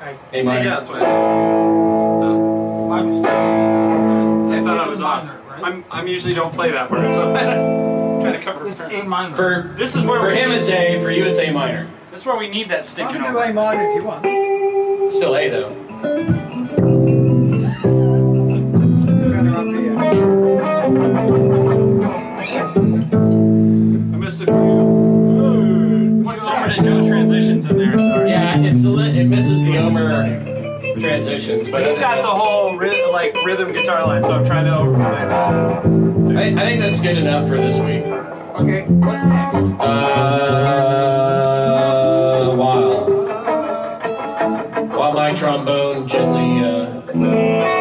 A minor. Yeah, that's what I thought I was off. I'm usually don't play that word, so I'm trying to cover. It's A minor. This is where For him it's A, for you it's A minor. This is where we need that I sticking can do over. A minor if you want. It's still A though. Better up here. I missed a few. What Omer didn't do the transitions in there, sorry. Yeah, it misses the Omer transitions, but He's got the whole rhythm guitar line, so I'm trying to overplay that. I think that's good enough for this week. Okay, what's next? While my trombone gently